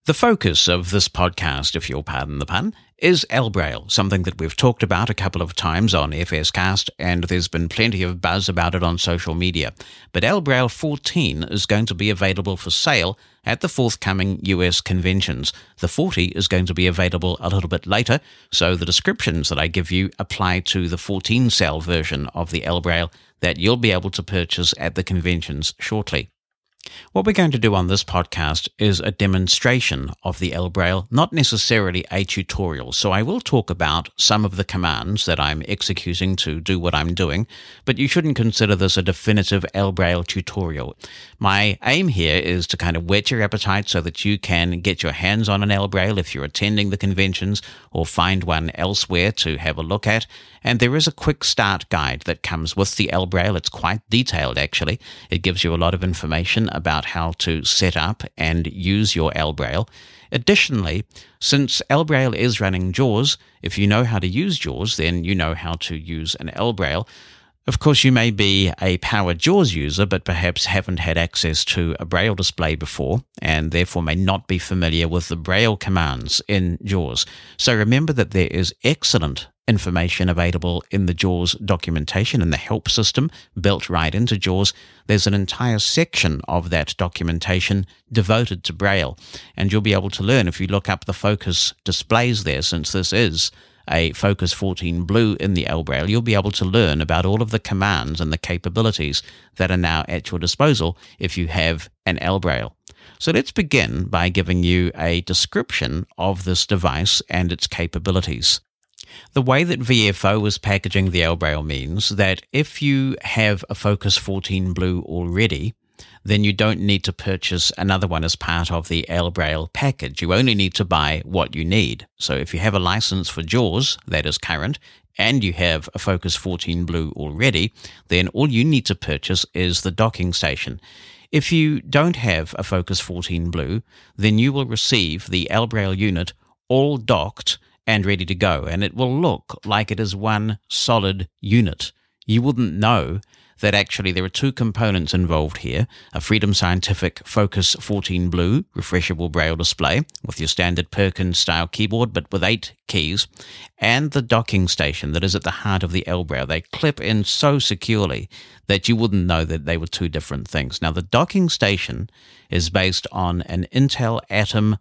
The focus of this podcast, if you'll pardon the pun, is L-Braille, something that we've talked about a couple of times on FScast, and there's been plenty of buzz about it on social media. But L-Braille 14 is going to be available for sale at the forthcoming US conventions. The 40 is going to be available a little bit later, so the descriptions that I give you apply to the 14-cell version of the L-Braille that you'll be able to purchase at the conventions shortly. What we're going to do on this podcast is a demonstration of the L-Braille, not necessarily a tutorial. So I will talk about some of the commands that I'm executing to do what I'm doing, but you shouldn't consider this a definitive L-Braille tutorial. My aim here is to kind of whet your appetite so that you can get your hands on an L-Braille if you're attending the conventions or find one elsewhere to have a look at. And there is a quick start guide that comes with the L-Braille. It's quite detailed, actually. It gives you a lot of information about how to set up and use your L-Braille. Additionally, since L-Braille is running JAWS, if you know how to use JAWS, then you know how to use an L-Braille. Of course, you may be a powered JAWS user, but perhaps haven't had access to a Braille display before, and therefore may not be familiar with the Braille commands in JAWS. So remember that there is excellent information available in the JAWS documentation and the help system built right into JAWS. There's an entire section of that documentation devoted to Braille, and you'll be able to learn if you look up the Focus displays there, since this is a Focus 14 Blue in the L-Braille, you'll be able to learn about all of the commands and the capabilities that are now at your disposal if you have an L-Braille. So let's begin by giving you a description of this device and its capabilities. The way that VFO is packaging the L-Braille means that if you have a Focus 14 Blue already, then you don't need to purchase another one as part of the L-Braille package. You only need to buy what you need. So if you have a license for JAWS that is current, and you have a Focus 14 Blue already, then all you need to purchase is the docking station. If you don't have a Focus 14 Blue, then you will receive the L-Braille unit all docked and ready to go, and it will look like it is one solid unit. You wouldn't know that actually there are two components involved here: a Freedom Scientific Focus 14 Blue refreshable Braille display with your standard Perkins style keyboard but with 8 keys, and the docking station that is at the heart of the L-Braille. They clip in so securely that you wouldn't know that they were two different things. Now, the docking station is based on an Intel Atom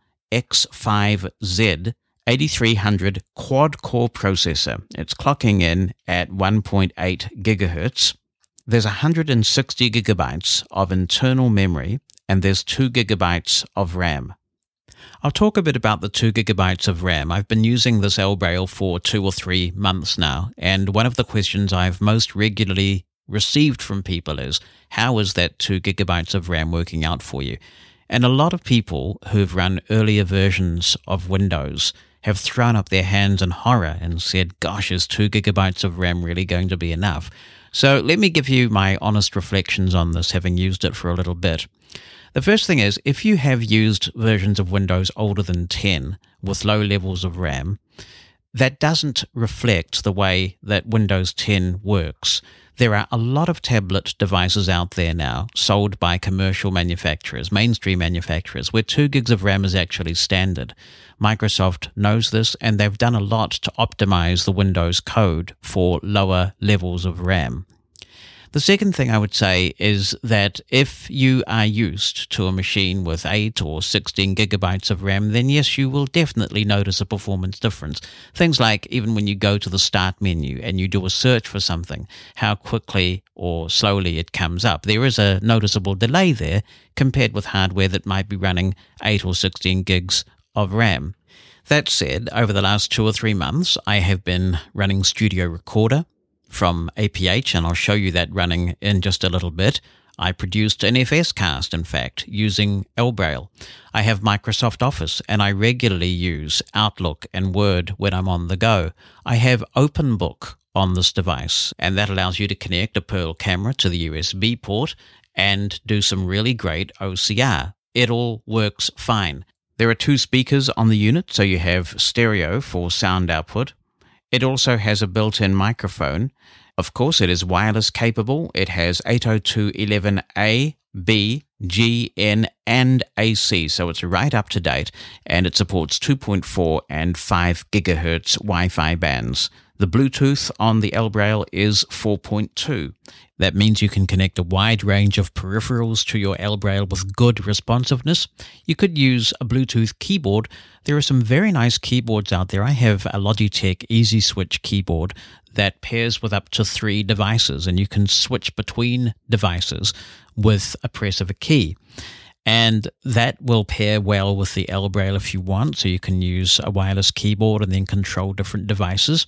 X5Z 8300 quad-core processor. It's clocking in at 1.8 gigahertz. There's 160 gigabytes of internal memory, and there's 2 gigabytes of RAM. I'll talk a bit about the 2 gigabytes of RAM. I've been using this L-Braille for 2 or 3 months now, and one of the questions I've most regularly received from people is, how is that 2 gigabytes of RAM working out for you? And a lot of people who've run earlier versions of Windows have thrown up their hands in horror and said, gosh, is 2 gigabytes of RAM really going to be enough? So let me give you my honest reflections on this, having used it for a little bit. The first thing is, if you have used versions of Windows older than 10 with low levels of RAM, that doesn't reflect the way that Windows 10 works. There are a lot of tablet devices out there now sold by commercial manufacturers, mainstream manufacturers, where 2 gigs of RAM is actually standard. Microsoft knows this, and they've done a lot to optimize the Windows code for lower levels of RAM. The second thing I would say is that if you are used to a machine with 8 or 16 gigabytes of RAM, then yes, you will definitely notice a performance difference. Things like even when you go to the start menu and you do a search for something, how quickly or slowly it comes up. There is a noticeable delay there compared with hardware that might be running 8 or 16 gigs of RAM. That said, over the last 2 or 3 months, I have been running Studio Recorder from APH, and I'll show you that running in just a little bit. I produced an FScast, in fact, using L-Braille. I have Microsoft Office, and I regularly use Outlook and Word when I'm on the go. I have OpenBook on this device, and that allows you to connect a Pearl camera to the USB port and do some really great OCR. It all works fine. There are 2 speakers on the unit, so you have stereo for sound output. It also has a built-in microphone. Of course, it is wireless capable. It has 802.11a, B, G, N, and AC, so it's right up to date, and it supports 2.4 and 5 gigahertz Wi-Fi bands. The Bluetooth on the L-Braille is 4.2. That means you can connect a wide range of peripherals to your L-Braille with good responsiveness. You could use a Bluetooth keyboard. There are some very nice keyboards out there. I have a Logitech Easy Switch keyboard that pairs with up to 3 devices, and you can switch between devices with a press of a key. And that will pair well with the L-Braille if you want, so you can use a wireless keyboard and then control different devices.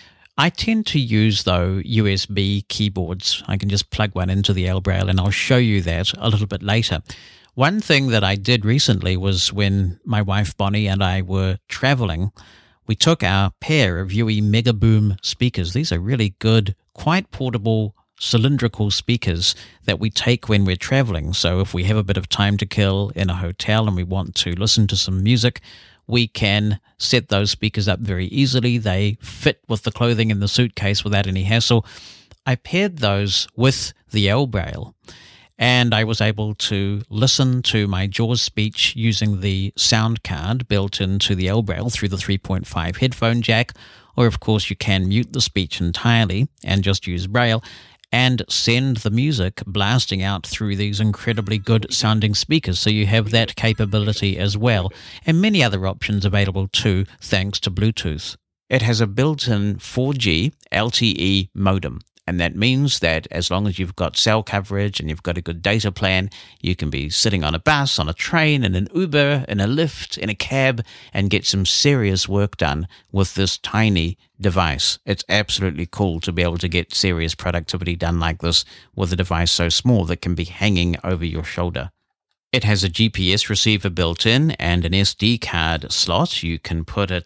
I tend to use, though, USB keyboards. I can just plug one into the L-Braille, and I'll show you that a little bit later. One thing that I did recently was when my wife Bonnie and I were traveling, we took our pair of UE Megaboom speakers. These are really good, quite portable, cylindrical speakers that we take when we're traveling. So if we have a bit of time to kill in a hotel and we want to listen to some music, we can set those speakers up very easily. They fit with the clothing in the suitcase without any hassle. I paired those with the L-Braille, and I was able to listen to my JAWS speech using the sound card built into the L-Braille through the 3.5 headphone jack, or of course you can mute the speech entirely and just use Braille and send the music blasting out through these incredibly good sounding speakers. So you have that capability as well, and many other options available too, thanks to Bluetooth. It has a built-in 4G LTE modem, and that means that as long as you've got cell coverage and you've got a good data plan, you can be sitting on a bus, on a train, in an Uber, in a Lyft, in a cab, and get some serious work done with this tiny device. It's absolutely cool to be able to get serious productivity done like this with a device so small that can be hanging over your shoulder. It has a GPS receiver built in and an SD card slot. You can put a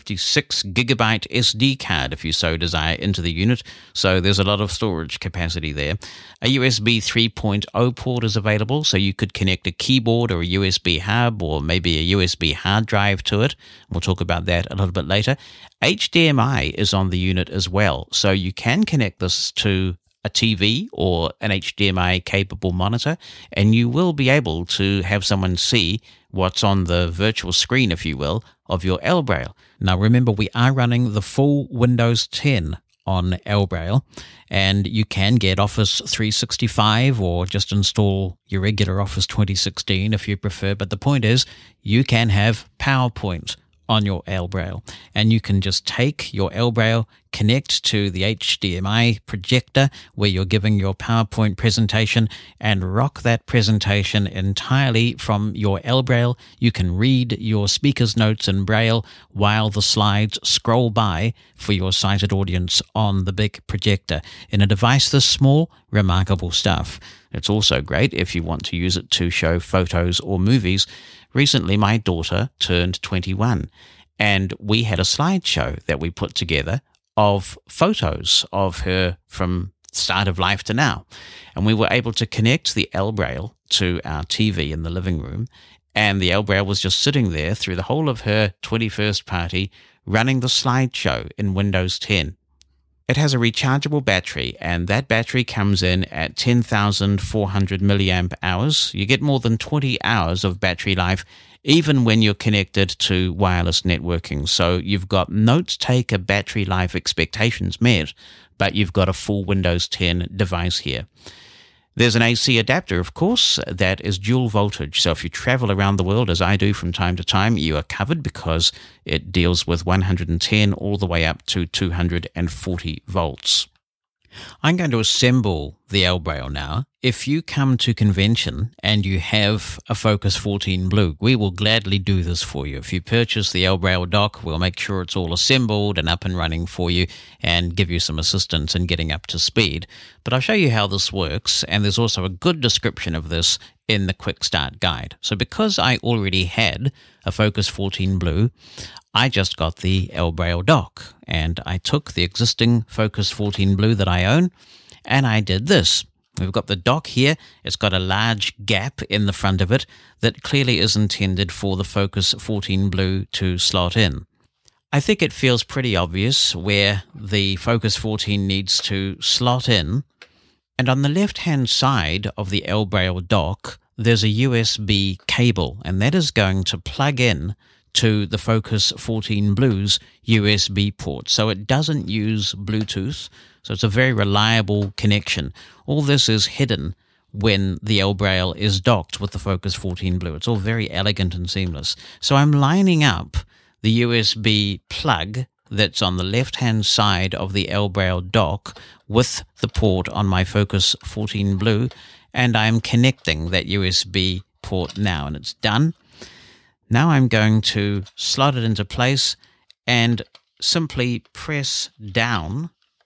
256 gigabyte SD card if you so desire into the unit, so there's a lot of storage capacity there. A USB 3.0 port is available, so you could connect a keyboard or a USB hub or maybe a USB hard drive to it. We'll talk about that a little bit later. HDMI is on the unit as well, so you can connect this to a TV or an HDMI-capable monitor, and you will be able to have someone see what's on the virtual screen, if you will, of your L-Braille. Now, remember, we are running the full Windows 10 on L-Braille, and you can get Office 365 or just install your regular Office 2016 if you prefer, but the point is you can have PowerPoint on your L-Braille, and you can just take your L-Braille, connect to the HDMI projector where you're giving your PowerPoint presentation, and rock that presentation entirely from your L-Braille. You can read your speaker's notes in Braille while the slides scroll by for your sighted audience on the big projector. In a device this small, remarkable stuff. It's also great if you want to use it to show photos or movies. Recently, my daughter turned 21, and we had a slideshow that we put together of photos of her from start of life to now. And we were able to connect the L-Braille to our TV in the living room, and the L-Braille was just sitting there through the whole of her 21st party, running the slideshow in Windows 10. It has a rechargeable battery, and that battery comes in at 10,400 milliamp hours. You get more than 20 hours of battery life, even when you're connected to wireless networking. So you've got note-taker battery life expectations met, but you've got a full Windows 10 device here. There's an AC adapter, of course, that is dual voltage. So if you travel around the world, as I do from time to time, you are covered because it deals with 110 all the way up to 240 volts. I'm going to assemble the L-Braille now. If you come to convention and you have a Focus 14 Blue, we will gladly do this for you. If you purchase the L-Braille dock, we'll make sure it's all assembled and up and running for you and give you some assistance in getting up to speed. But I'll show you how this works, and there's also a good description of this in the Quick Start Guide. So because I already had a Focus 14 Blue, I just got the L-Braille dock, and I took the existing Focus 14 Blue that I own, and I did this. We've got the dock here. It's got a large gap in the front of it that clearly is intended for the Focus 14 Blue to slot in. I think it feels pretty obvious where the Focus 14 needs to slot in, and on the left-hand side of the L-Braille dock, there's a USB cable, and that is going to plug in to the Focus 14 Blue's USB port. So it doesn't use Bluetooth, so it's a very reliable connection. All this is hidden when the L Braille is docked with the Focus 14 Blue. It's all very elegant and seamless. So I'm lining up the USB plug that's on the left-hand side of the L Braille dock with the port on my Focus 14 Blue, and I'm connecting that USB port now, and it's done. Now I'm going to slot it into place and simply press down,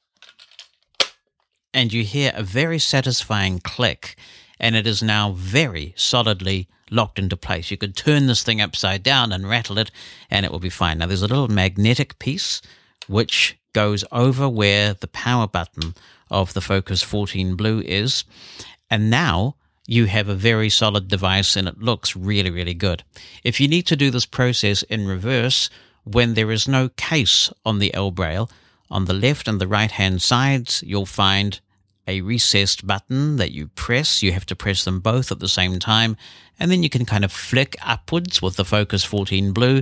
and you hear a very satisfying click, and it is now very solidly locked into place. You could turn this thing upside down and rattle it, and it will be fine. Now, there's a little magnetic piece which goes over where the power button of the Focus 14 Blue is, and now you have a very solid device, and it looks really, really good. If you need to do this process in reverse, when there is no case on the L Braille, on the left and the right-hand sides, you'll find a recessed button that you press. You have to press them both at the same time, and then you can kind of flick upwards with the Focus 14 Blue.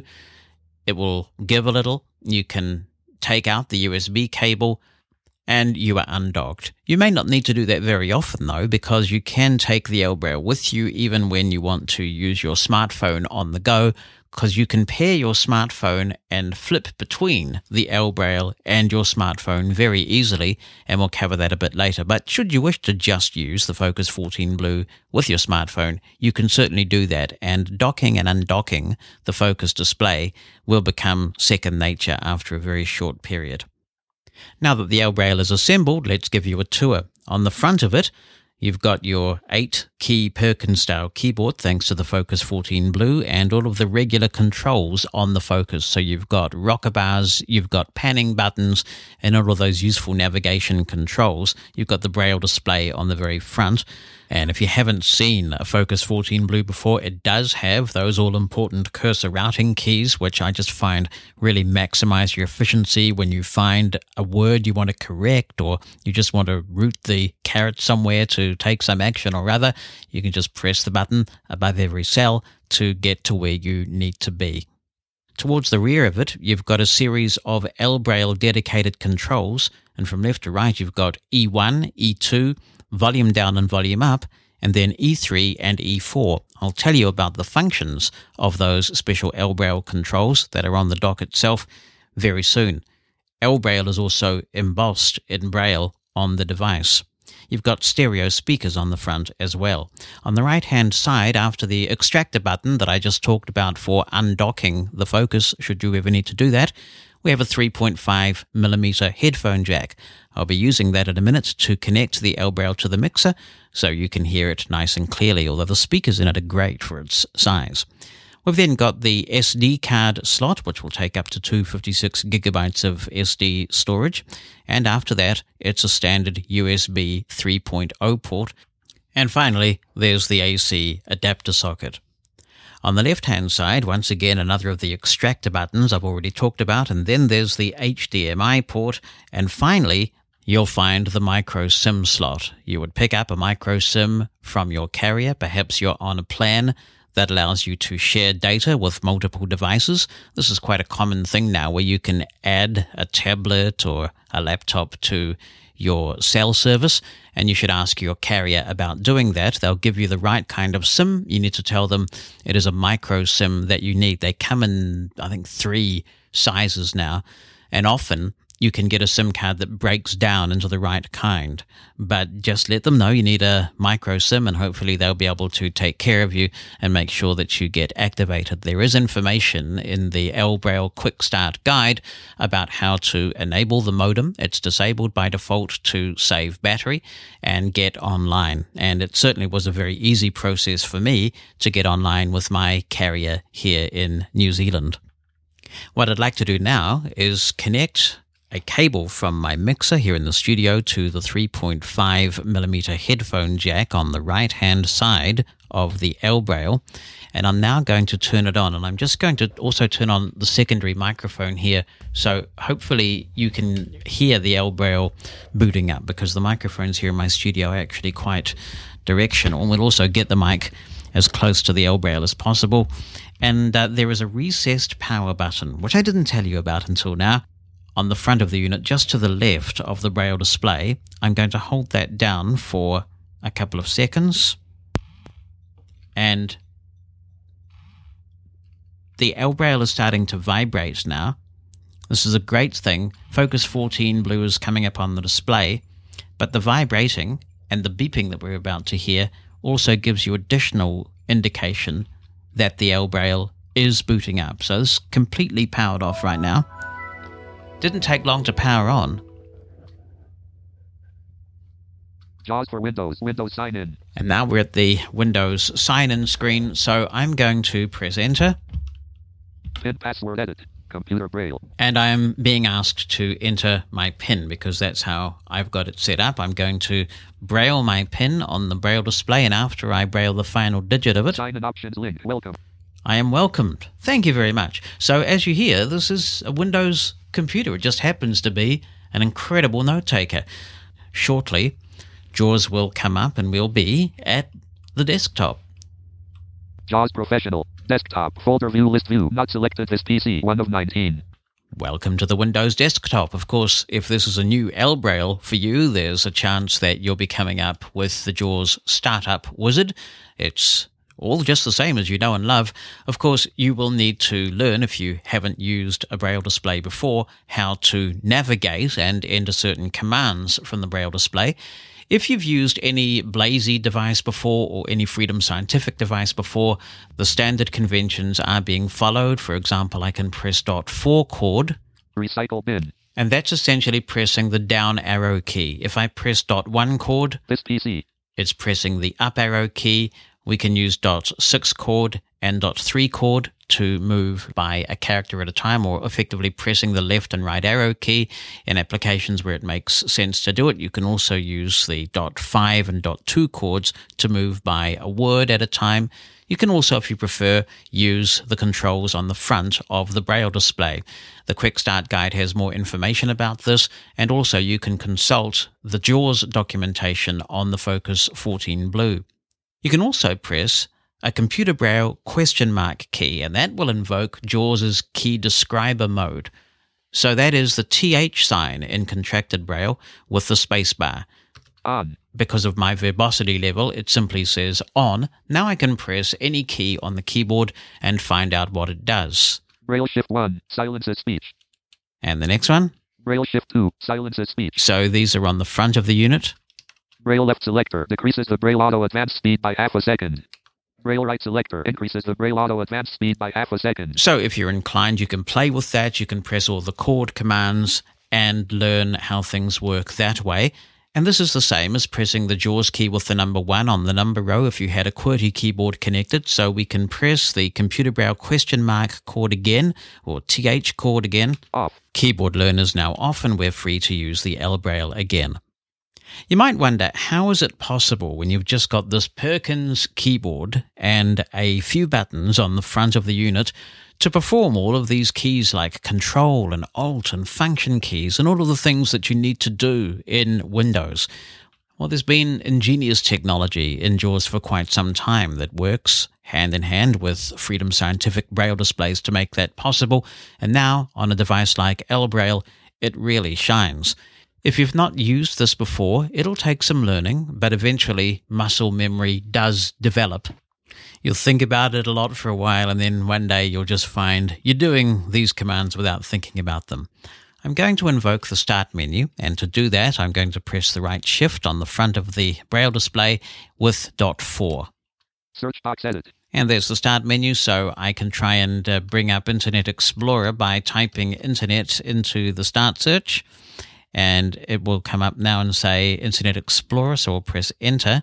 It will give a little. You can take out the USB cable, and you are undocked. You may not need to do that very often, though, because you can take the L Braille with you even when you want to use your smartphone on the go, because you can pair your smartphone and flip between the L Braille and your smartphone very easily, and we'll cover that a bit later. But should you wish to just use the Focus 14 Blue with your smartphone, you can certainly do that, and docking and undocking the Focus display will become second nature after a very short period. Now that the L Braille is assembled, let's give you a tour. On the front of it, you've got your 8-key Perkins-style keyboard thanks to the Focus 14 Blue, and all of the regular controls on the Focus. So you've got rocker bars, you've got panning buttons, and all of those useful navigation controls. You've got the Braille display on the very front. And if you haven't seen a Focus 14 Blue before, it does have those all-important cursor routing keys, which I just find really maximize your efficiency when you find a word you want to correct, or you just want to route the caret somewhere to take some action or other. You can just press the button above every cell to get to where you need to be. Towards the rear of it, you've got a series of L Braille dedicated controls, and from left to right, you've got E1, E2, volume down and volume up, and then E3 and E4. I'll tell you about the functions of those special L Braille controls that are on the dock itself very soon. L Braille is also embossed in Braille on the device. You've got stereo speakers on the front as well. On the right-hand side, after the extractor button that I just talked about for undocking the Focus, should you ever need to do that, we have a 3.5mm headphone jack. I'll be using that in a minute to connect the L Braille to the mixer so you can hear it nice and clearly, although the speakers in it are great for its size. We've then got the SD card slot, which will take up to 256 gigabytes of SD storage. And after that, it's a standard USB 3.0 port. And finally, there's the AC adapter socket. On the left-hand side, once again, another of the extractor buttons I've already talked about, and then there's the HDMI port, and finally, you'll find the micro SIM slot. You would pick up a micro SIM from your carrier. Perhaps you're on a plan that allows you to share data with multiple devices. This is quite a common thing now, where you can add a tablet or a laptop to your cell service, and you should ask your carrier about doing that. They'll give you the right kind of SIM. You need to tell them it is a micro SIM that you need. They come in, I think, 3 sizes now, and often you can get a SIM card that breaks down into the right kind. But just let them know you need a micro SIM, and hopefully they'll be able to take care of you and make sure that you get activated. There is information in the L Braille Quick Start Guide about how to enable the modem. It's disabled by default to save battery and get online. And it certainly was a very easy process for me to get online with my carrier here in New Zealand. What I'd like to do now is connect a cable from my mixer here in the studio to the 3.5mm headphone jack on the right-hand side of the L Braille, and I'm now going to turn it on, and I'm just going to also turn on the secondary microphone here, so hopefully you can hear the L Braille booting up, because the microphones here in my studio are actually quite directional, and we'll also get the mic as close to the L Braille as possible. And there is a recessed power button, which I didn't tell you about until now, on the front of the unit, just to the left of the Braille display. I'm going to hold that down for a couple of seconds, and the L Braille is starting to vibrate now. This is a great thing. Focus 14 blue is coming up on the display, but the vibrating and the beeping that we're about to hear also gives you additional indication that the L Braille is booting up. So this is completely powered off right now. Didn't take long to power on. JAWS for Windows, Windows sign in. And now we're at the Windows sign in screen, so I'm going to press enter. PIN password edit, computer Braille. And I am being asked to enter my PIN because that's how I've got it set up. I'm going to Braille my PIN on the Braille display, and after I Braille the final digit of it, Sign in options link, welcome. I am welcomed. Thank you very much. So as you hear, this is a Windows computer. It just happens to be an incredible note taker. Shortly, JAWS will come up and we'll be at the desktop. JAWS Professional, desktop, folder view, list view, not selected, this PC, 1 of 19. Welcome to the Windows desktop. Of course, if this is a new L Braille for you, there's a chance that you'll be coming up with the JAWS Startup Wizard. It's all just the same as you know and love. Of course, you will need to learn, if you haven't used a Braille display before, how to navigate and enter certain commands from the Braille display. If you've used any Blazy device before or any Freedom Scientific device before, the standard conventions are being followed. For example, I can press .4 chord. Recycle bin. And that's essentially pressing the down arrow key. If I press .1 chord, this PC, it's pressing the up arrow key. We can use .6 chord and .3 chord to move by a character at a time, or effectively pressing the left and right arrow key in applications where it makes sense to do it. You can also use the .5 and .2 chords to move by a word at a time. You can also, if you prefer, use the controls on the front of the Braille display. The Quick Start Guide has more information about this, and also you can consult the JAWS documentation on the Focus 14 Blue. You can also press a Computer Braille ? Key, and that will invoke JAWS's key describer mode. So that is the TH sign in contracted Braille with the spacebar. on. Because of my verbosity level, it simply says on. Now I can press any key on the keyboard and find out what it does. Braille Shift 1, silences speech. And the next one? Braille Shift 2, silences speech. So these are on the front of the unit. Braille left selector decreases the Braille auto advance speed by half a second. Braille right selector increases the Braille auto advance speed by half a second. So if you're inclined, you can play with that. You can press all the chord commands and learn how things work that way. And this is the same as pressing the JAWS key with the number 1 on the number row if you had a QWERTY keyboard connected. So we can press the Computer Braille ? chord again, or TH chord again. Off. Keyboard learners now off, and we're free to use the L Braille again. You might wonder, how is it possible when you've just got this Perkins keyboard and a few buttons on the front of the unit to perform all of these keys like Control and Alt and function keys and all of the things that you need to do in Windows? Well, there's been ingenious technology in JAWS for quite some time that works hand in hand with Freedom Scientific Braille displays to make that possible, and now on a device like L Braille, it really shines. If you've not used this before, it'll take some learning, but eventually muscle memory does develop. You'll think about it a lot for a while, and then one day you'll just find you're doing these commands without thinking about them. I'm going to invoke the Start menu, and to do that, I'm going to press the right Shift on the front of the Braille display with .4. Search box edit. And there's the Start menu, so I can try and bring up Internet Explorer by typing Internet into the Start search. And it will come up now and say Internet Explorer, so we'll press Enter.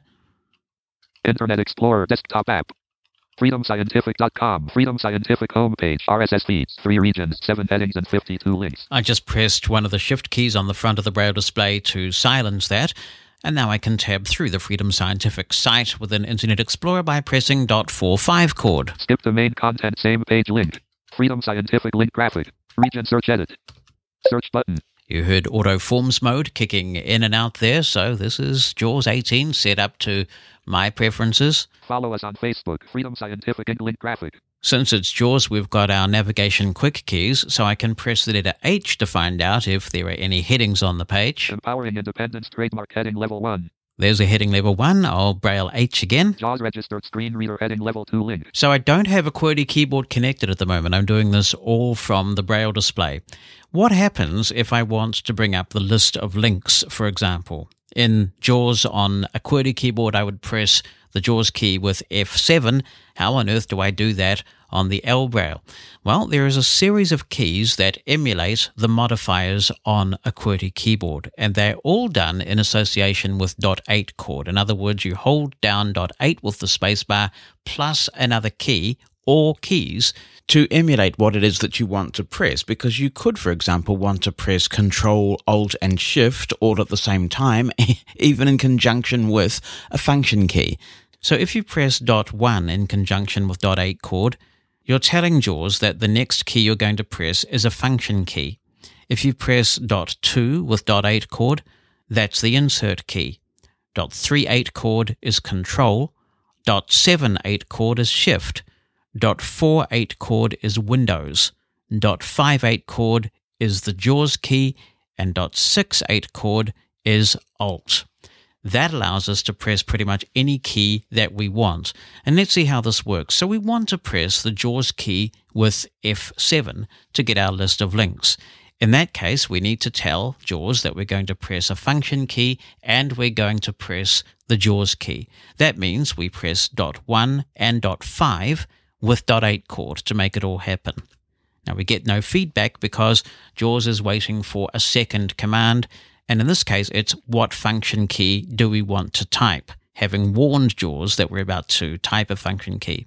Internet Explorer desktop app. FreedomScientific.com. Freedom Scientific homepage. RSS feeds. 3 regions, 7 headings, and 52 links. I just pressed one of the Shift keys on the front of the Braille display to silence that. And now I can tab through the Freedom Scientific site within Internet Explorer by pressing .45 chord. Skip the main content, same page link. Freedom Scientific link graphic. Region search edit. Search button. You heard auto forms mode kicking in and out there, so this is JAWS 18 set up to my preferences. Follow us on Facebook, Freedom Scientific and Link Graphic. Since it's JAWS, we've got our navigation quick keys, so I can press the letter H to find out if there are any headings on the page. Empowering Independence Trademark Heading Level 1. There's a heading level 1. I'll Braille H again. JAWS Registered Screen Reader Heading Level 2 link. So I don't have a QWERTY keyboard connected at the moment. I'm doing this all from the Braille display. What happens if I want to bring up the list of links, for example? In JAWS on a QWERTY keyboard, I would press the JAWS key with F7. How on earth do I do that on the L Braille? Well, there is a series of keys that emulate the modifiers on a QWERTY keyboard, and they're all done in association with .8 chord. In other words, you hold down .8 with the spacebar plus another key or keys to emulate what it is that you want to press, because you could, for example, want to press Control, Alt, and Shift all at the same time, even in conjunction with a function key. So if you press .1 in conjunction with .8 chord, you're telling JAWS that the next key you're going to press is a function key. If you press .2 with .8 chord, that's the insert key. .38 chord is Control. .78 chord is Shift. .48 chord is Windows. .58 chord is the JAWS key, and .68 chord is Alt. That allows us to press pretty much any key that we want. And let's see how this works. So we want to press the JAWS key with F7 to get our list of links. In that case, we need to tell JAWS that we're going to press a function key and we're going to press the JAWS key. That means we press .1 and .5 with .8 chord to make it all happen. Now we get no feedback because JAWS is waiting for a second command, and in this case it's what function key do we want to type, having warned JAWS that we're about to type a function key.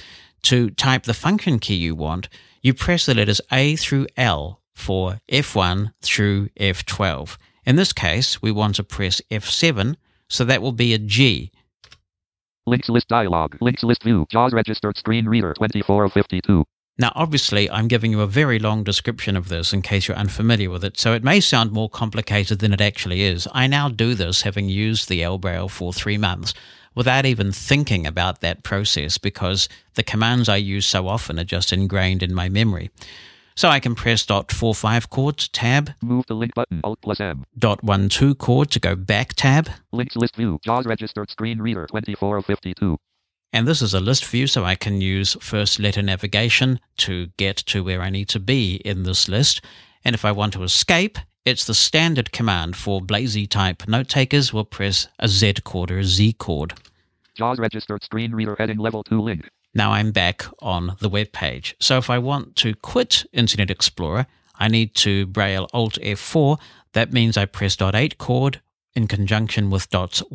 To type the function key you want, you press the letters A through L for F1 through F12. In this case, we want to press F7, so that will be a G. Links list dialog. Links list view. JAWS registered screen reader 24 of 52. Now, obviously, I'm giving you a very long description of this in case you're unfamiliar with it, so it may sound more complicated than it actually is. I now do this having used the L Braille for 3 months without even thinking about that process because the commands I use so often are just ingrained in my memory. So I can press .45 chord to tab. Move the link button, Alt plus M. .12 chord to go back tab. Links list view. JAWS registered screen reader 24 of 52. And this is a list view, so I can use first letter navigation to get to where I need to be in this list. And if I want to escape, it's the standard command for Blazy type note takers. We'll press a Z chord or a Z chord. JAWS registered screen reader heading level 2 link. Now I'm back on the web page. So if I want to quit Internet Explorer, I need to Braille Alt F4. That means I press .8 chord in conjunction with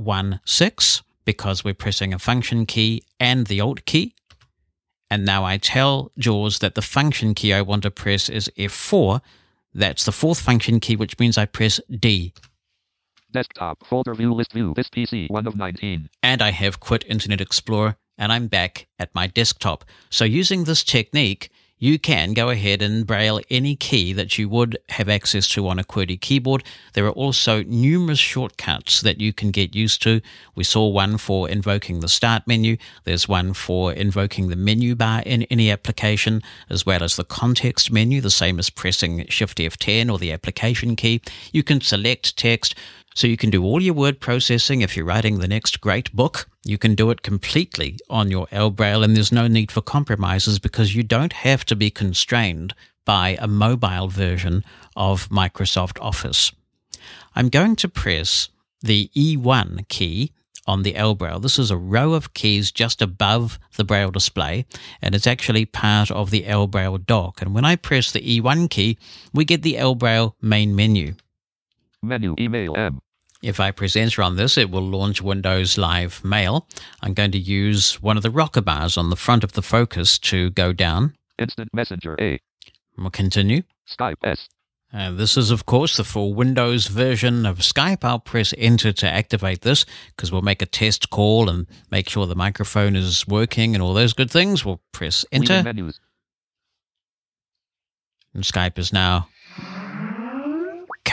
.16 because we're pressing a function key and the Alt key. And now I tell JAWS that the function key I want to press is F4. That's the fourth function key, which means I press D. Desktop, folder view, list view, this PC, 1 of 19. And I have quit Internet Explorer, and I'm back at my desktop. So using this technique, you can go ahead and Braille any key that you would have access to on a QWERTY keyboard. There are also numerous shortcuts that you can get used to. We saw one for invoking the start menu. There's one for invoking the menu bar in any application, as well as the context menu, the same as pressing Shift F10 or the application key. You can select text. So you can do all your word processing if you're writing the next great book. You can do it completely on your L Braille, and there's no need for compromises because you don't have to be constrained by a mobile version of Microsoft Office. I'm going to press the E1 key on the L Braille. This is a row of keys just above the Braille display, and it's actually part of the L Braille dock. And when I press the E1 key, we get the L Braille main menu. Menu, email, M. If I press enter on this, it will launch Windows Live Mail. I'm going to use one of the rocker bars on the front of the Focus to go down. Instant Messenger, A. We'll continue. Skype, S. This is, of course, the full Windows version of Skype. I'll press enter to activate this because we'll make a test call and make sure the microphone is working and all those good things. We'll press enter. Menus. And Skype is now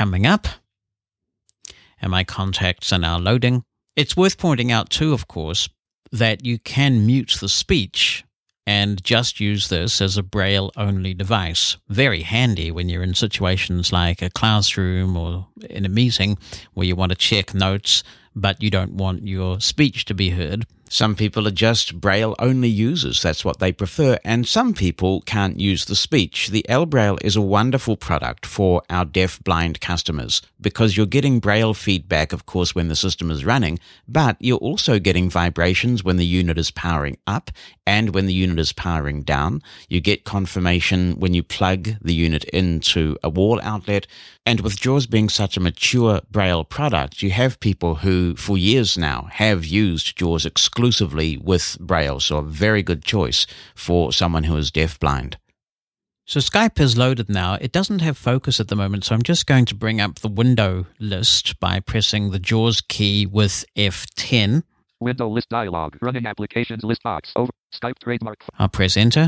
coming up, and my contacts are now loading. It's worth pointing out too, of course, that you can mute the speech and just use this as a Braille-only device. Very handy when you're in situations like a classroom or in a meeting where you want to check notes, but you don't want your speech to be heard. Some people are just Braille-only users. That's what they prefer. And some people can't use the speech. The L-Braille is a wonderful product for our deaf-blind customers because you're getting Braille feedback, of course, when the system is running, but you're also getting vibrations when the unit is powering up and when the unit is powering down. You get confirmation when you plug the unit into a wall outlet. And with JAWS being such a mature Braille product, you have people who, for years now, have used JAWS exclusively with Braille, so a very good choice for someone who is deafblind. So Skype is loaded now. It doesn't have focus at the moment, so I'm just going to bring up the window list by pressing the JAWS key with F10. Window list dialog. Running applications list box. Over. Skype trademark. I'll press enter.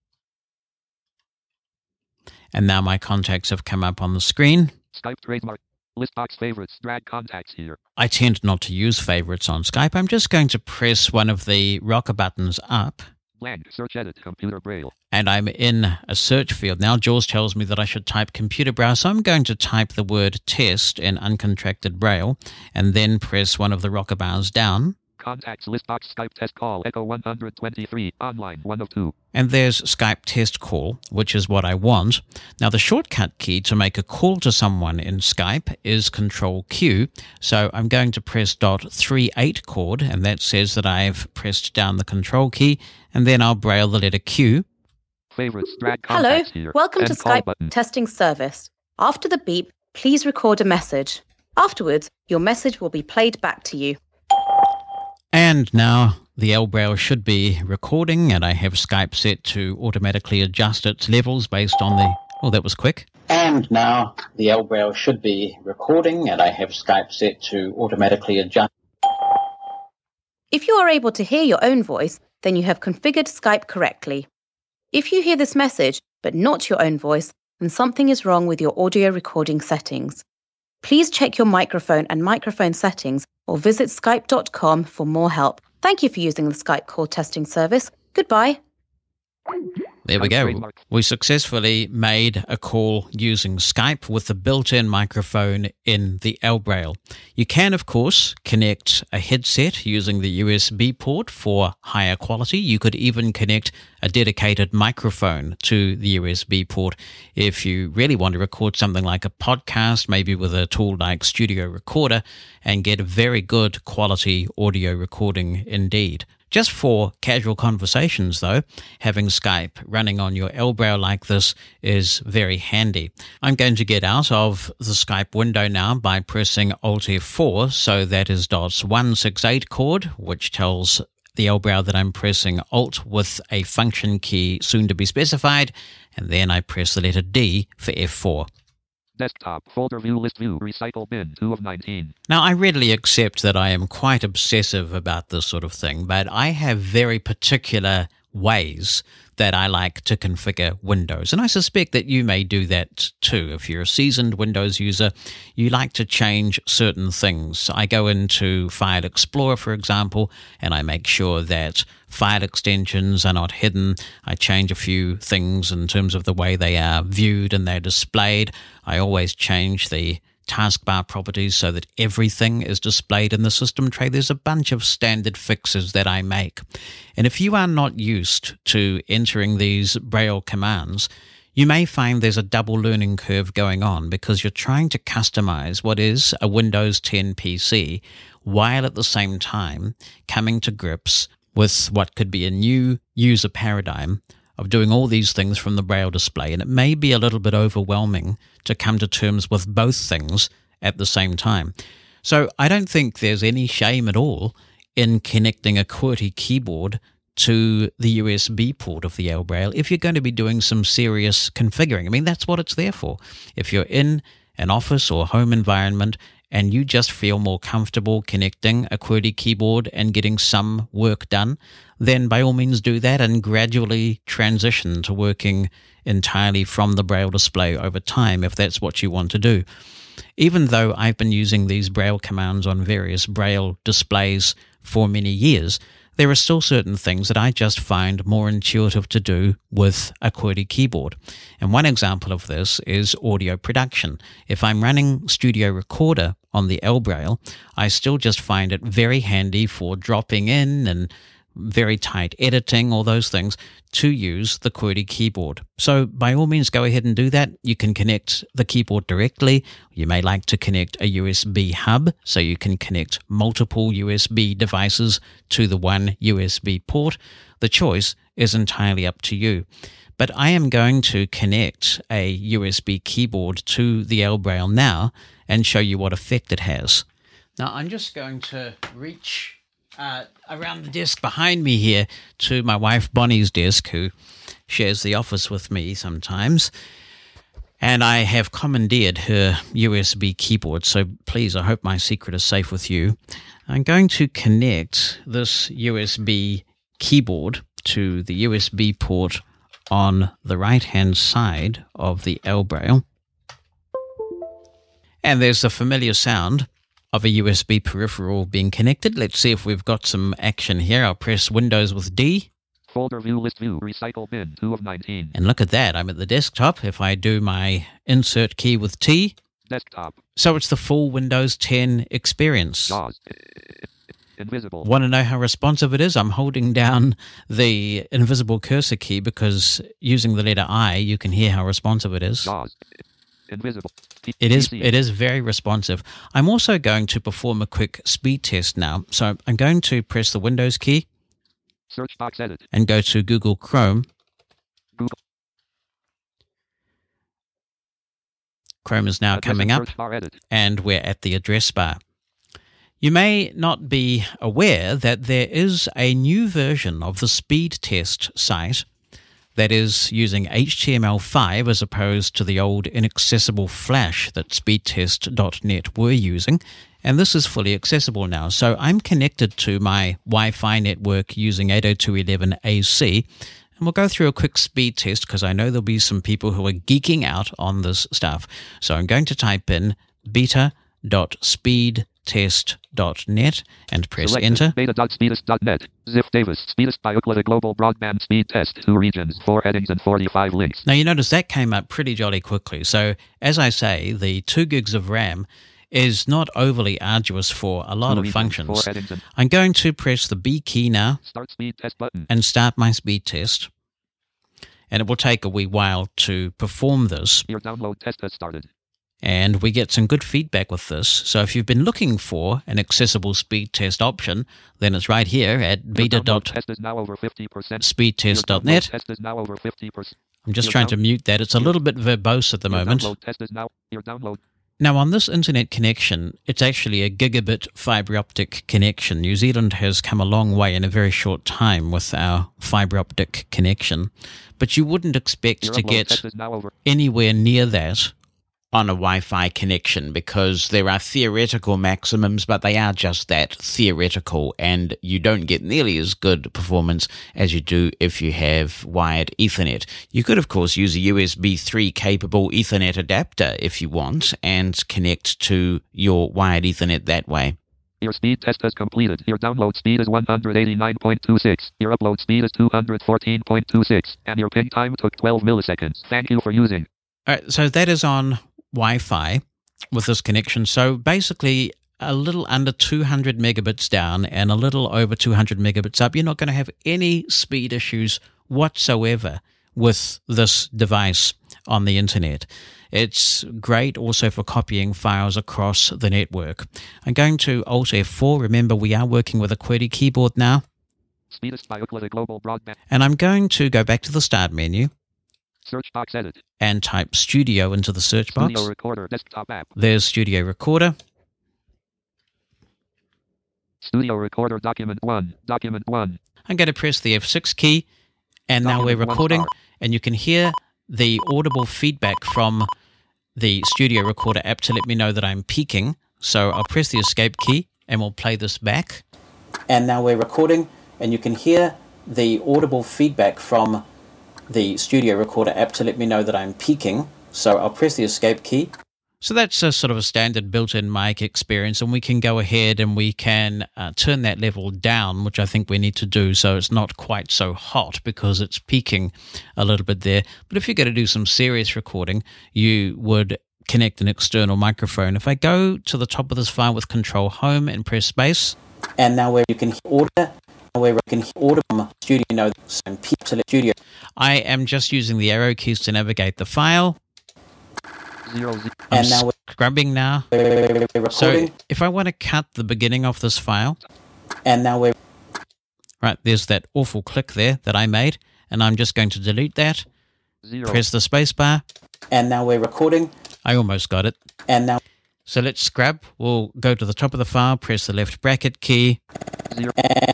And now my contacts have come up on the screen. Skype trademark. List box favorites. Drag contacts here. I tend not to use favorites on Skype. I'm just going to press one of the rocker buttons up. Blank. Search edit. Computer Braille. And I'm in a search field. Now JAWS tells me that I should type computer Braille. So I'm going to type the word test in uncontracted Braille and then press one of the rocker bars down. Contacts list box Skype test call Echo 123 online 1 of 2. And there's Skype test call, which is what I want. Now the shortcut key to make a call to someone in Skype is Control Q. So I'm going to press .38 chord, and that says that I've pressed down the Control key, and then I'll braille the letter Q. Favorites, drag Hello, contacts here. welcome to End call Skype button. testing service. After the beep, please record a message. Afterwards, your message will be played back to you. And now the L-Braille should be recording, and I have Skype set to automatically adjust its levels based on the... Oh, that was quick. And now the L-Braille should be recording, and I have Skype set to automatically adjust. If you are able to hear your own voice, then you have configured Skype correctly. If you hear this message, but not your own voice, then something is wrong with your audio recording settings. Please check your microphone and microphone settings or visit skype.com for more help. Thank you for using the Skype call testing service. Goodbye. There we go. Trademark. We successfully made a call using Skype with the built-in microphone in the L-Braille. You can, of course, connect a headset using the USB port for higher quality. You could even connect a dedicated microphone to the USB port if you really want to record something like a podcast, maybe with a tool like Studio Recorder, and get a very good quality audio recording indeed. Just for casual conversations, though, having Skype running on your L-Braille like this is very handy. I'm going to get out of the Skype window now by pressing Alt F4, so that is .168 chord, which tells the L-Braille that I'm pressing Alt with a function key soon to be specified, and then I press the letter D for F4. Desktop folder view list view recycle bin 2 of 19. Now, I readily accept that I am quite obsessive about this sort of thing, but I have very particular ways that I like to configure Windows. And I suspect that you may do that too. If you're a seasoned Windows user, you like to change certain things. I go into File Explorer, for example, and I make sure that file extensions are not hidden. I change a few things in terms of the way they are viewed and they're displayed. I always change the taskbar properties so that everything is displayed in the system tray. There's a bunch of standard fixes that I make. And if you are not used to entering these Braille commands, you may find there's a double learning curve going on because you're trying to customize what is a Windows 10 PC while at the same time coming to grips with what could be a new user paradigm of doing all these things from the Braille display, and it may be a little bit overwhelming to come to terms with both things at the same time. So I don't think there's any shame at all in connecting a QWERTY keyboard to the USB port of the L-Braille if you're going to be doing some serious configuring. I mean, that's what it's there for. If you're in an office or home environment and you just feel more comfortable connecting a QWERTY keyboard and getting some work done, then by all means do that and gradually transition to working entirely from the Braille display over time if that's what you want to do. Even though I've been using these Braille commands on various Braille displays for many years, there are still certain things that I just find more intuitive to do with a QWERTY keyboard. And one example of this is audio production. If I'm running Studio Recorder on the L-Braille, I still just find it very handy for dropping in and very tight editing, all those things, to use the QWERTY keyboard. So by all means, go ahead and do that. You can connect the keyboard directly. You may like to connect a USB hub, so you can connect multiple USB devices to the one USB port. The choice is entirely up to you. But I am going to connect a USB keyboard to the L-Braille now and show you what effect it has. Now I'm just going to reach around the desk behind me here to my wife Bonnie's desk, who shares the office with me sometimes. And I have commandeered her USB keyboard, so please, I hope my secret is safe with you. I'm going to connect this USB keyboard to the USB port on the right-hand side of the L-Braille. And there's the familiar sound of a USB peripheral being connected. Let's see if we've got some action here. I'll press Windows with D. Folder view, list view, recycle bin, 2 of 19. And look at that, I'm at the desktop. If I do my insert key with T, desktop. So it's the full Windows 10 experience. JAWS. Invisible. Want to know how responsive it is? I'm holding down the invisible cursor key because using the letter I, you can hear how responsive it is. JAWS. Invisible. It is very responsive. I'm also going to perform a quick speed test now. So I'm going to press the Windows key. Search box edit. And go to Google Chrome. Google. Chrome is now coming up, and we're at the address bar. You may not be aware that there is a new version of the speed test site that is using HTML5 as opposed to the old inaccessible Flash that speedtest.net were using, and this is fully accessible now. So I'm connected to my Wi-Fi network using 802.11ac, and we'll go through a quick speed test because I know there'll be some people who are geeking out on this stuff. So I'm going to type in beta.speedtest.net and press Selected. enter. Beta.speedtest.net. Ziff Davis. Speedtest by Ookla, global broadband speed test. 2 regions, 4 headings, and 45 links. Now you notice that came up pretty jolly quickly. So as I say, the 2 gigs of RAM is not overly arduous for a lot of functions. I'm going to press the B key now. Start speed test button. And start my speed test. And it will take a wee while to perform this. Your download test has started. And we get some good feedback with this. So if you've been looking for an accessible speed test option, then it's right here at beta.speedtest.net. I'm just trying to mute that. It's a little bit verbose at the moment. Now on this internet connection, it's actually a gigabit fibre optic connection. New Zealand has come a long way in a very short time with our fibre optic connection. But you wouldn't expect to get anywhere near that on a Wi-Fi connection because there are theoretical maximums, but they are just that, theoretical, and you don't get nearly as good performance as you do if you have wired Ethernet. You could, of course, use a USB 3 capable Ethernet adapter if you want and connect to your wired Ethernet that way. Your speed test is completed. Your download speed is 189.26. Your upload speed is 214.26. And your ping time took 12 milliseconds. Thank you for using. All right, so that is on Wi-Fi with this connection. So basically a little under 200 megabits down and a little over 200 megabits up. You're not going to have any speed issues whatsoever with this device on the internet. It's great also for copying files across the network. I'm going to Alt F4. Remember, we are working with a QWERTY keyboard now. And I'm going to go back to the Start menu. Search box edit. And type Studio into the search box. Studio Recorder desktop app. There's Studio Recorder. Studio Recorder document 1. Document 1. I'm going to press the F6 key, and now we're recording, and you can hear the audible feedback from the Studio Recorder app to let me know that I'm peaking. So I'll press the escape key and we'll play this back. And now we're recording, and you can hear the audible feedback from the Studio Recorder app to let me know that I'm peaking. So I'll press the escape key. So that's a sort of a standard built-in mic experience, and we can go ahead and we can turn that level down, which I think we need to do so it's not quite so hot because it's peaking a little bit there. But if you're going to do some serious recording, you would connect an external microphone. If I go to the top of this file with Control Home and press space. And now where you can order from Studio Notes and peak to Studio. I am just using the arrow keys to navigate the file. I'm scrubbing now. So if I want to cut the beginning of this file. And now we're... Right, there's that awful click there that I made, and I'm just going to delete that. Press the space bar. And now we're recording. I almost got it. And now... So let's scrub. We'll go to the top of the file, press the left bracket key. 0,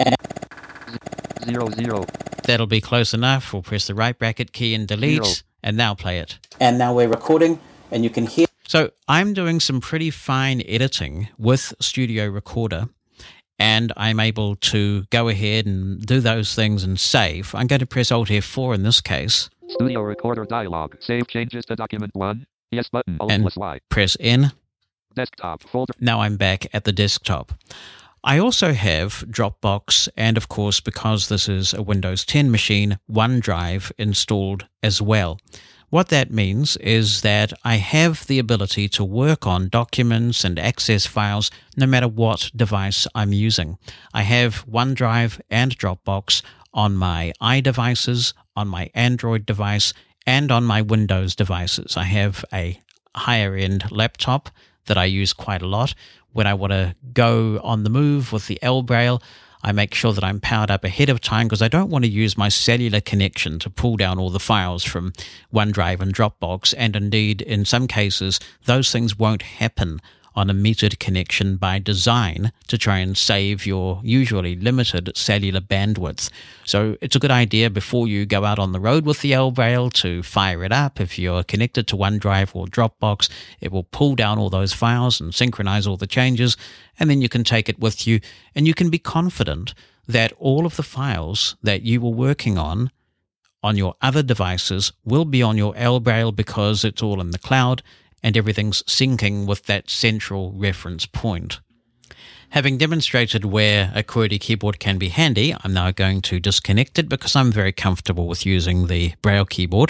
0. That'll be close enough. We'll press the right bracket key and delete, 0. and now play it. And now we're recording, and you can hear... So I'm doing some pretty fine editing with Studio Recorder, and I'm able to go ahead and do those things and save. I'm going to press Alt F4 in this case. Studio Recorder dialog. Save changes to document 1. Yes button. Alt And plus Y. press N. Desktop folder. Now I'm back at the desktop. I also have Dropbox and, of course, because this is a Windows 10 machine, OneDrive installed as well. What that means is that I have the ability to work on documents and access files no matter what device I'm using. I have OneDrive and Dropbox on my iDevices, on my Android device, and on my Windows devices. I have a higher-end laptop that I use quite a lot. When I want to go on the move with the L Braille, I make sure that I'm powered up ahead of time because I don't want to use my cellular connection to pull down all the files from OneDrive and Dropbox. And indeed, in some cases, those things won't happen on a metered connection by design to try and save your usually limited cellular bandwidth. So it's a good idea before you go out on the road with the L Braille to fire it up. If you're connected to OneDrive or Dropbox, it will pull down all those files and synchronize all the changes, and then you can take it with you, and you can be confident that all of the files that you were working on your other devices will be on your L Braille because it's all in the cloud, and everything's syncing with that central reference point. Having demonstrated where a QWERTY keyboard can be handy, I'm now going to disconnect it because I'm very comfortable with using the Braille keyboard.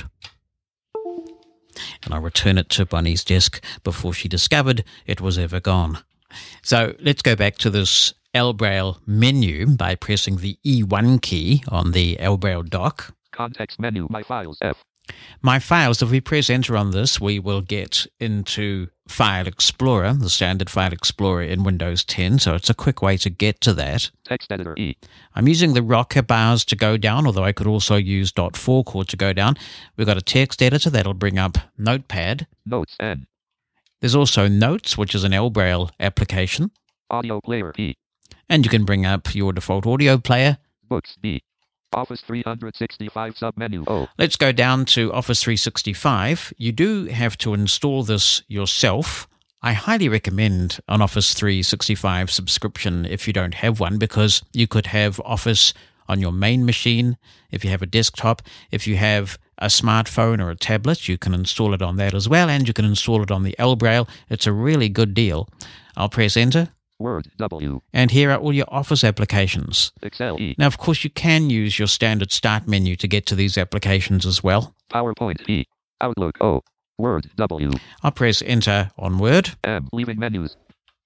And I'll return it to Bonnie's desk before she discovered it was ever gone. So let's go back to this L Braille menu by pressing the E1 key on the L Braille dock. Context menu. My files. F. My files, if we press enter on this, we will get into File Explorer, the standard File Explorer in Windows 10, so it's a quick way to get to that. Text editor E. I'm using the rocker bars to go down, although I could also use .4 chord to go down. We've got a text editor that'll bring up Notepad. Notes N. There's also Notes, which is an L Braille application. Audio player P. And you can bring up your default audio player. Books B. Office 365 submenu O. Let's go down to Office 365. You do have to install this yourself. I highly recommend an Office 365 subscription if you don't have one, because you could have Office on your main machine. If you have a desktop, if you have a smartphone or a tablet, you can install it on that as well, and you can install it on the L Braille. It's a really good deal. I'll press enter. Word W. And here are all your Office applications. Excel E. Now, of course, you can use your standard start menu to get to these applications as well. PowerPoint P. Outlook O. Word W. I'll press enter on Word. M. Leaving menus.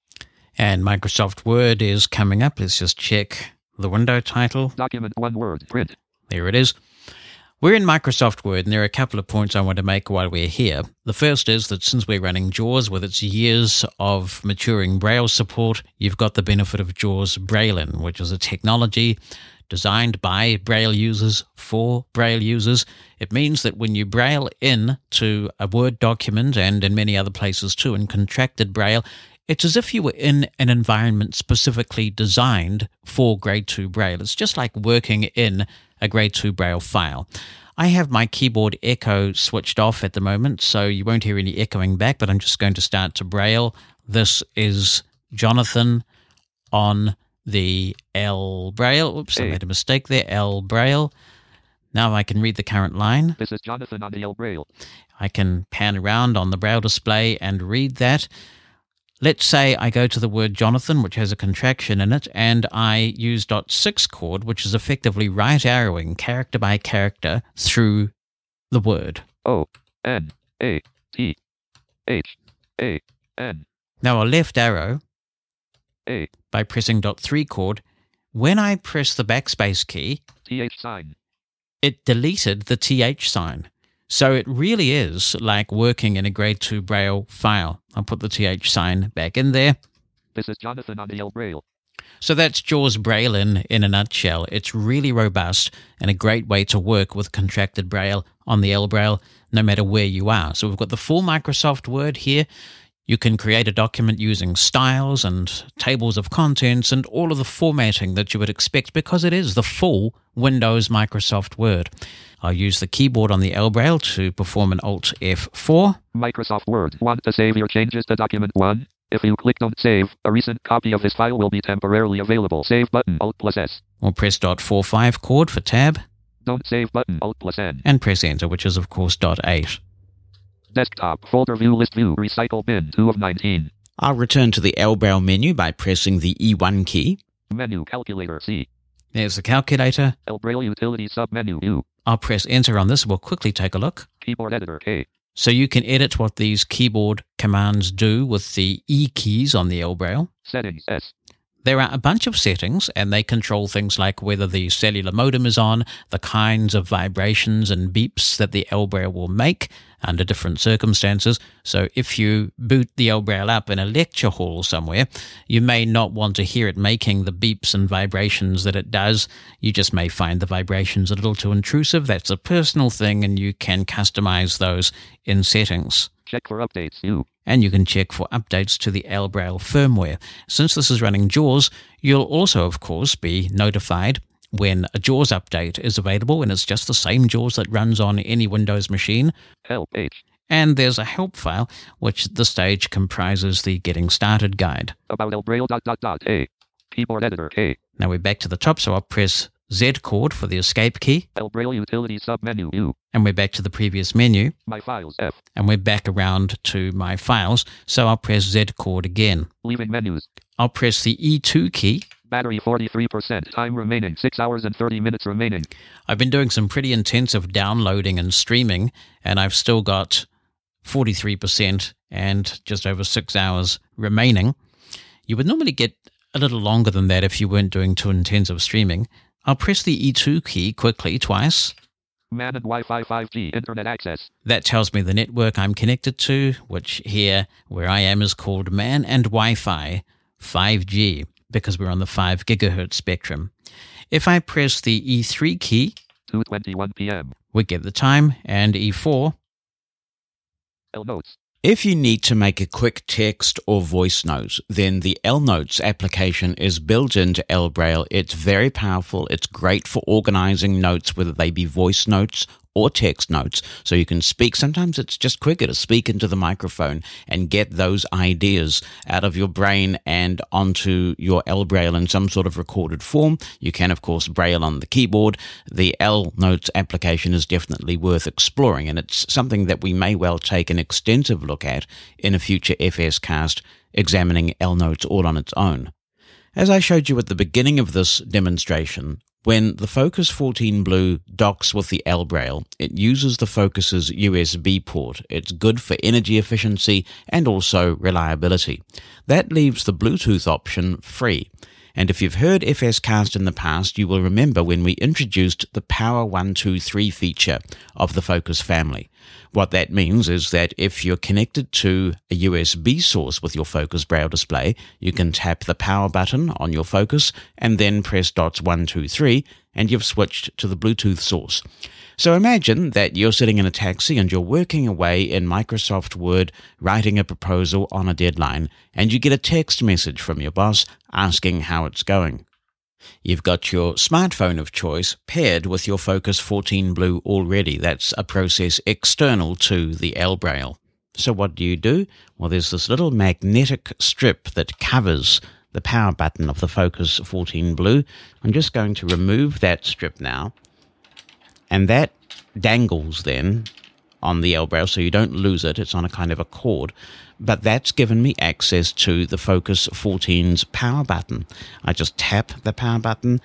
And Microsoft Word is coming up. Let's just check the window title. Document 1 Word. Print. There it is. We're in Microsoft Word, and there are a couple of points I want to make while we're here. The first is that since we're running JAWS with its years of maturing Braille support, you've got the benefit of JAWS Braille-In, which is a technology designed by Braille users for Braille users. It means that when you Braille in to a Word document, and in many other places too, in contracted Braille, it's as if you were in an environment specifically designed for Grade 2 Braille. It's just like working in a Grade 2 Braille file. I have my keyboard echo switched off at the moment, so you won't hear any echoing back, but I'm just going to start to Braille This is Jonathan on the L Braille. Oops, I made a mistake there. L Braille. Now I can read the current line. This is Jonathan on the L Braille. I can pan around on the Braille display and read that. Let's say I go to the word Jonathan, which has a contraction in it, and I use .6 chord, which is effectively right arrowing character by character through the word. O-N-A-T-H-A-N. Now a left arrow A. by pressing .3 chord. When I press the backspace key, TH sign. it deleted the TH sign. So it really is like working in a grade 2 Braille file. I'll put the TH sign back in there. This is Jonathan on the L Braille. So that's JAWS Braille in a nutshell. It's really robust and a great way to work with contracted Braille on the L Braille, no matter where you are. So we've got the full Microsoft Word here. You can create a document using styles and tables of contents and all of the formatting that you would expect because it is the full Windows Microsoft Word. I'll use the keyboard on the L Braille to perform an Alt F4. Microsoft Word. Want to save your changes to document 1? If you click on Save, a recent copy of this file will be temporarily available. Save button, Alt+S. Or press .45 chord for Tab. Don't save button, Alt+N. And press Enter, which is of course .8. Desktop, folder view, list view, recycle bin, 2 of 19. I'll return to the L Braille menu by pressing the E1 key. Menu, calculator, C. There's the calculator. L Braille utility submenu, U. I'll press Enter on this. We'll quickly take a look. Keyboard editor, K. So you can edit what these keyboard commands do with the E keys on the L Braille. Settings, S. There are a bunch of settings, and they control things like whether the cellular modem is on, the kinds of vibrations and beeps that the L Braille will make under different circumstances. So if you boot the L Braille up in a lecture hall somewhere, you may not want to hear it making the beeps and vibrations that it does. You just may find the vibrations a little too intrusive. That's a personal thing, and you can customize those in settings. Check for updates, U. And you can check for updates to the L Braille firmware. Since this is running JAWS, you'll also, of course, be notified when a JAWS update is available, and it's just the same JAWS that runs on any Windows machine. Help, H. And there's a help file, which at this stage comprises the Getting Started guide. About L Braille, A. Keyboard editor, K. Now we're back to the top, so I'll press Z chord for the escape key. L Braille utility submenu, U. And we're back to the previous menu. My files, F. And we're back around to My Files, so I'll press Z chord again. Leaving menus. I'll press the E2 key. Battery 43%. Time remaining 6 hours and 30 minutes remaining. I've been doing some pretty intensive downloading and streaming, and I've still got 43% and just over 6 hours remaining. You would normally get a little longer than that if you weren't doing too intensive streaming. I'll press the E2 key quickly twice. MAN and Wi-Fi 5G internet access. That tells me the network I'm connected to, which here, where I am, is called MAN and Wi-Fi 5G, because we're on the 5 gigahertz spectrum. If I press the E3 key, 2:21 p.m. we get the time, and E4. L Notes. If you need to make a quick text or voice note, then the L Notes application is built into L Braille. It's very powerful. It's great for organizing notes, whether they be voice notes or text notes, so you can speak. Sometimes it's just quicker to speak into the microphone and get those ideas out of your brain and onto your L Braille in some sort of recorded form. You can, of course, Braille on the keyboard. The L Notes application is definitely worth exploring, and it's something that we may well take an extensive look at in a future FS cast, examining L Notes all on its own. As I showed you at the beginning of this demonstration, when the Focus 14 Blue docks with the L Braille, it uses the Focus's USB port. It's good for energy efficiency and also reliability. That leaves the Bluetooth option free. And if you've heard FS Cast in the past, you will remember when we introduced the Power 123 feature of the Focus family. What that means is that if you're connected to a USB source with your Focus Braille display, you can tap the power button on your Focus and then press dots 1, 2, 3, and you've switched to the Bluetooth source. So imagine that you're sitting in a taxi and you're working away in Microsoft Word, writing a proposal on a deadline, and you get a text message from your boss asking how it's going. You've got your smartphone of choice paired with your Focus 14 Blue already. That's a process external to the L Braille. So what do? Well, there's this little magnetic strip that covers the power button of the Focus 14 Blue. I'm just going to remove that strip now. And that dangles then on the L Braille, so you don't lose it. It's on a kind of a cord. But that's given me access to the Focus 14's power button. I just tap the power button,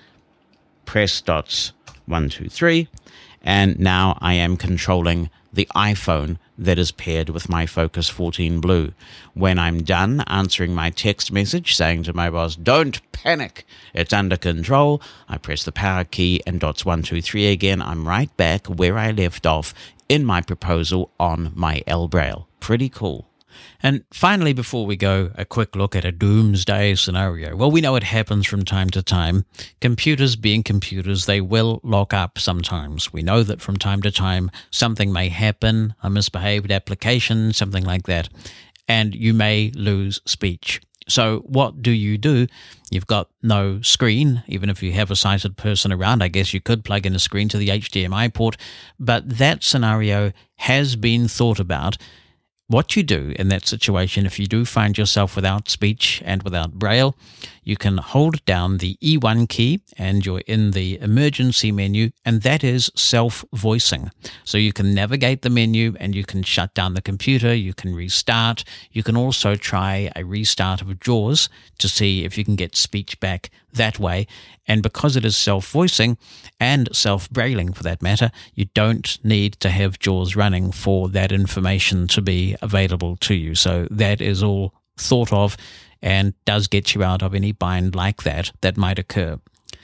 press dots 1, 2, 3, and now I am controlling the iPhone that is paired with my Focus 14 Blue. When I'm done answering my text message saying to my boss, "Don't panic, it's under control," I press the power key and dots 1, 2, 3 again. I'm right back where I left off in my proposal on my L Braille. Pretty cool. And finally, before we go, a quick look at a doomsday scenario. Well, we know it happens from time to time. Computers being computers, they will lock up sometimes. We know that from time to time, something may happen, a misbehaved application, something like that, and you may lose speech. So what do? You've got no screen. Even if you have a sighted person around, I guess you could plug in a screen to the HDMI port, but that scenario has been thought about. What you do in that situation, if you do find yourself without speech and without Braille, you can hold down the E1 key and you're in the emergency menu, and that is self-voicing. So you can navigate the menu and you can shut down the computer, you can restart. You can also try a restart of JAWS to see if you can get speech back that way. And because it is self-voicing and self-brailing for that matter, you don't need to have JAWS running for that information to be available to you. So that is all thought of and does get you out of any bind like that might occur.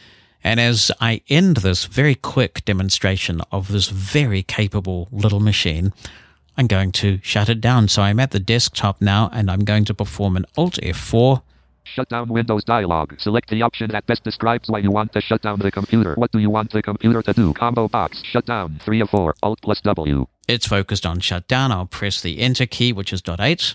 And as I end this very quick demonstration of this very capable little machine, I'm going to shut it down. So I'm at the desktop now and I'm going to perform an Alt F4. Shut down Windows dialog. Select the option that best describes why you want to shut down the computer. What do you want the computer to do? Combo box. Shut down. 3 of 4. Alt plus W. It's focused on shutdown. I'll press the Enter key, which is .8.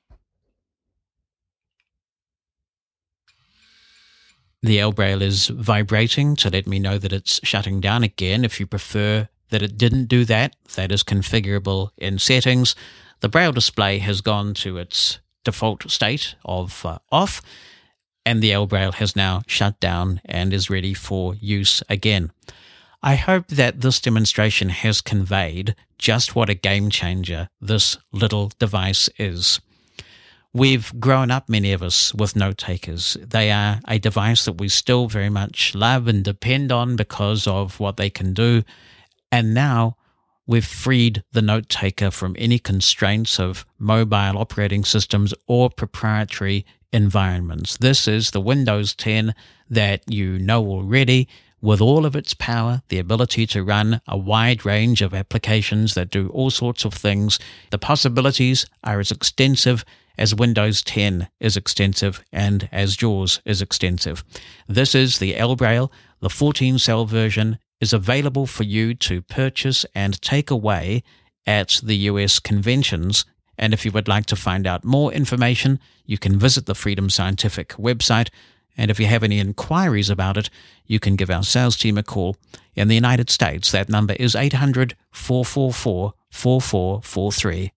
The L Braille is vibrating to let me know that it's shutting down again. If you prefer that it didn't do that, that is configurable in settings. The Braille display has gone to its default state of off, and the L Braille has now shut down and is ready for use again. I hope that this demonstration has conveyed just what a game changer this little device is. We've grown up, many of us, with note takers. They are a device that we still very much love and depend on because of what they can do. And now we've freed the note taker from any constraints of mobile operating systems or proprietary environments. This is the Windows 10 that you know already, with all of its power, the ability to run a wide range of applications that do all sorts of things. The possibilities are as extensive as Windows 10 is extensive and as JAWS is extensive. This is the L Braille. The 14-cell version is available for you to purchase and take away at the US conventions. And if you would like to find out more information, you can visit the Freedom Scientific website. And if you have any inquiries about it, you can give our sales team a call. In the United States, that number is 800-444-4443.